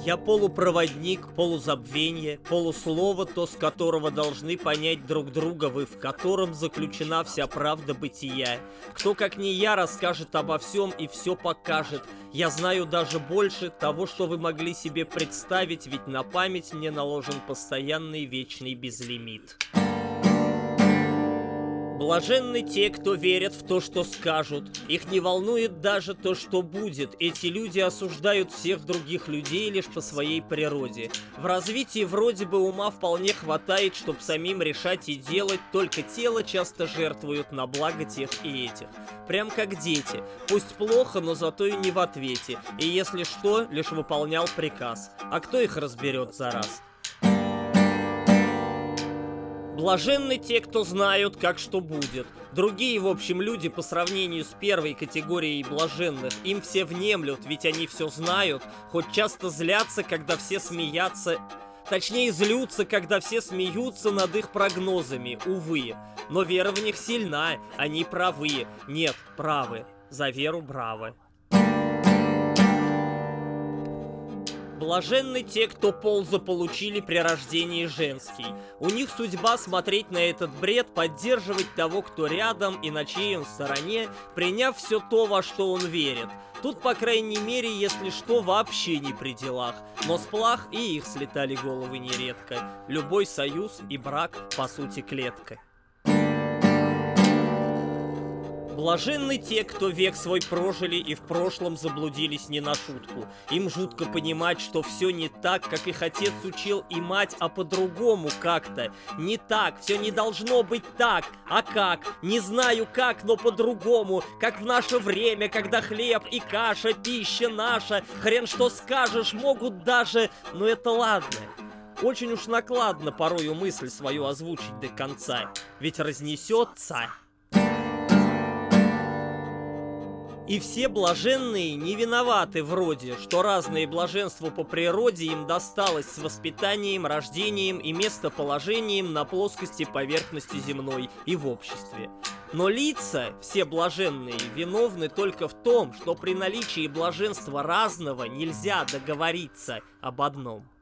Я полупроводник, полузабвенье, полуслово, то, с которого должны понять друг друга вы, в котором заключена вся правда бытия. Кто, как не я, расскажет обо всем и все покажет. Я знаю даже больше того, что вы могли себе представить, ведь на память мне наложен постоянный вечный безлимит. Блаженны те, кто верят в то, что скажут. Их не волнует даже то, что будет. Эти люди осуждают всех других людей лишь по своей природе. В развитии вроде бы ума вполне хватает, чтобы самим решать и делать, только тело часто жертвуют на благо тех и этих. Прям как дети. Пусть плохо, но зато и не в ответе. И если что, лишь выполнял приказ. А кто их разберет за раз? Блаженны те, кто знают, как что будет. Другие, в общем, люди по сравнению с первой категорией блаженных, им все внемлют, ведь они все знают, хоть часто злятся, когда все смеются, точнее злются, когда все смеются над их прогнозами, увы. Но вера в них сильна, они правы, нет, правы, за веру браво. Блаженны те, кто пол заполучили при рождении женский. У них судьба смотреть на этот бред, поддерживать того, кто рядом и на чьей он стороне, приняв все то, во что он верит. Тут, по крайней мере, если что, вообще не при делах. Но с плах и их слетали головы нередко. Любой союз и брак, по сути, клетка. Блаженны те, кто век свой прожили и в прошлом заблудились не на шутку. Им жутко понимать, что все не так, как их отец учил и мать, а по-другому как-то. Не так, все не должно быть так. А как? Не знаю как, но по-другому. Как в наше время, когда хлеб и каша, пища наша. Хрен что скажешь, могут даже, но это ладно. Очень уж накладно порою мысль свою озвучить до конца. Ведь разнесется. И все блаженные не виноваты вроде, что разные блаженства по природе им досталось с воспитанием, рождением и местоположением на плоскости поверхности земной и в обществе. Но лица, все блаженные, виновны только в том, что при наличии блаженства разного нельзя договориться об одном.